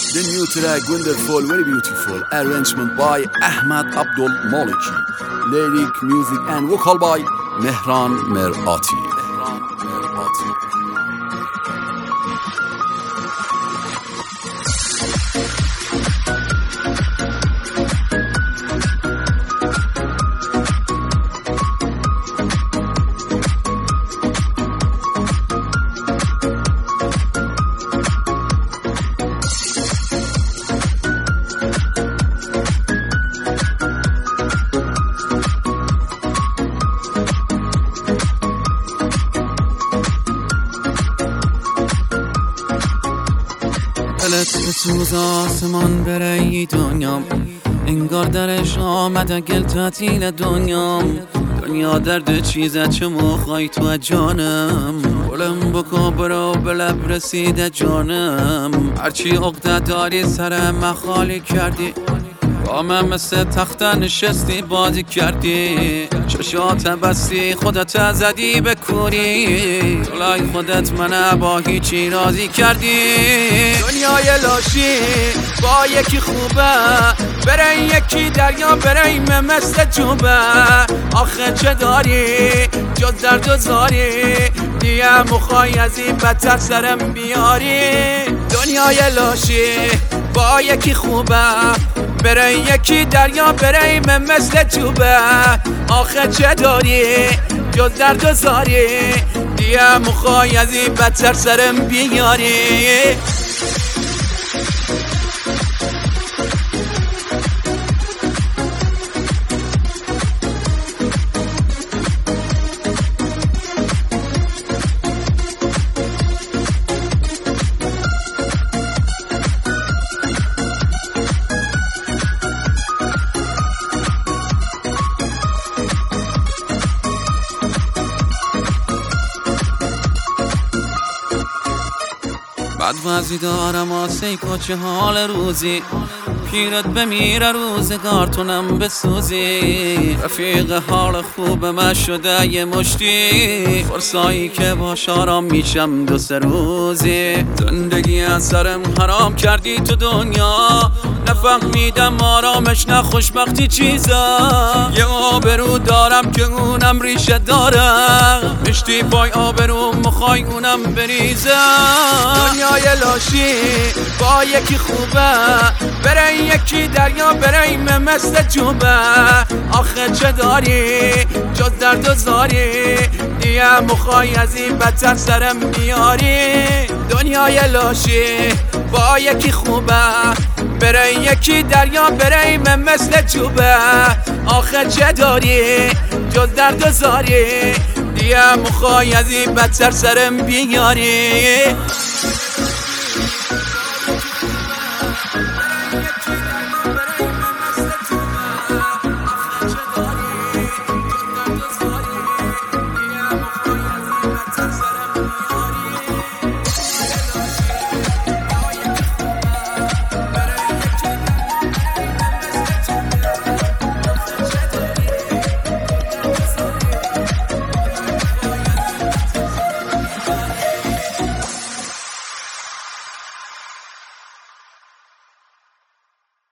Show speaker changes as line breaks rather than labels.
The new track, wonderful, very beautiful. Arrangement by Ahmad Abdul Maliki. Lyric, music and vocal by Mehran Merati.
دلت بسوز آسمان برای دنیام، انگار درش آمده گل تعطیل دنیام. دنیا درد چیزه چه مخوای تو جانم، گلم بکن برو به لب رسیده جانم. هرچی عقده داری سر من خالی کردی، با من مثل تخته نشستی بازی کردی. چشات بستی خودت زدی به کوری، جلای خودت من با هیچی راضی کردی. دنیای لاشی با یکی خوبه، برای یکی دریا برای مثل جوبه. آخه چه داری جز درد و زاری، دیگه مخوای از این بدتر سرم بیاری. دنیای لاشی با یکی خوبه، برای یکی دریا برای مثل جوبه. آخه چه داری جز درد و زاری، دیگه مخوای از این بدتر سرم بیاری. بد وضعی دارم آسه کچه حال روزی، پیرت بمیره روزگار تونم بسوزی. رفیق حال خوب من شده یه مشتی، فرصایی که باش آرام میشم دو سه روزی. زندگی از سرم حرام کردی تو دنیا، نفهمیدم آرامش نه خوشبختی چیزا. یه آبرو دارم که اونم ریشه دارم، مشتی پای آبرو مخوای اونم بریزم. دنیای لاشی با یکی خوبه، برای یکی دریا برای مثل جوبه. آخه چه داری جز درد و زاری، دیگه مخوای از این بدتر سرم بیاری. دنیای لاشی با یکی خوبه، برای یکی دریا برای مثل جوبه. آخه چه داری جز درد و زاری، دیگه مخوای از این بدتر سرم بیاری.